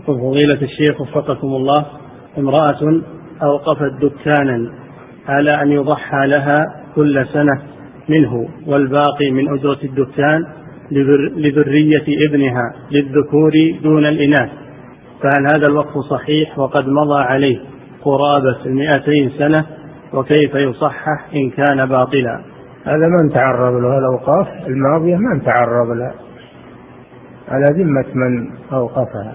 يقول فضيلة الشيخ وفقكم الله، امرأة أوقفت دكانا على أن يضحى لها كل سنة منه والباقي من أجرة الدكان لذرية ابنها للذكور دون الإناث، فهل هذا الوقف صحيح وقد مضى عليه قرابة 200 سنة؟ وكيف يصحح إن كان باطلا؟ هذا ما نتعرض له، الأوقاف الماضية ما نتعرض لها، على ذمة من أوقفها،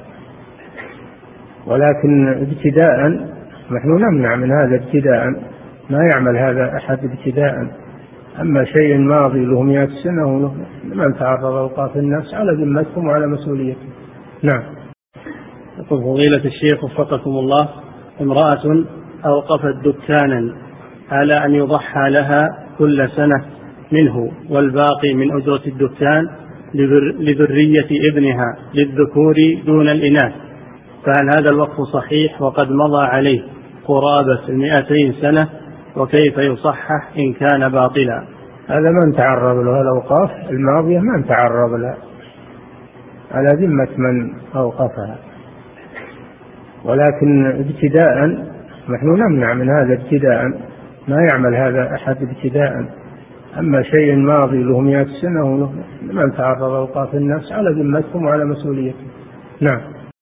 ولكن ابتداء نحن نمنع من هذا ابتداء، ما يعمل هذا أحد ابتداء. أما شيء ماضي له 100 سنة ما نتعرض أوقاف الناس، على ذمتهم وعلى مسؤوليتهم. نعم. يقول فضيلة الشيخ وفقكم الله، امرأة أوقفت دكانا على أن يضحى لها كل سنة منه والباقي من أجرة الدكان لذرية ابنها للذكور دون الإناث، فهل هذا الوقف صحيح وقد مضى عليه قرابة 200 سنة؟ وكيف يصحح إن كان باطلا؟ هذا ما نتعرض له، الأوقاف الماضية ما نتعرض لها، على ذمة من أوقفها، ولكن ابتداء نحن نمنع من هذا ابتداء، ما يعمل هذا أحد ابتداء. أما شيء ماضي له 100 سنة ما نتعرض أوقاف الناس، على ذمتهم وعلى مسؤوليتهم. نعم.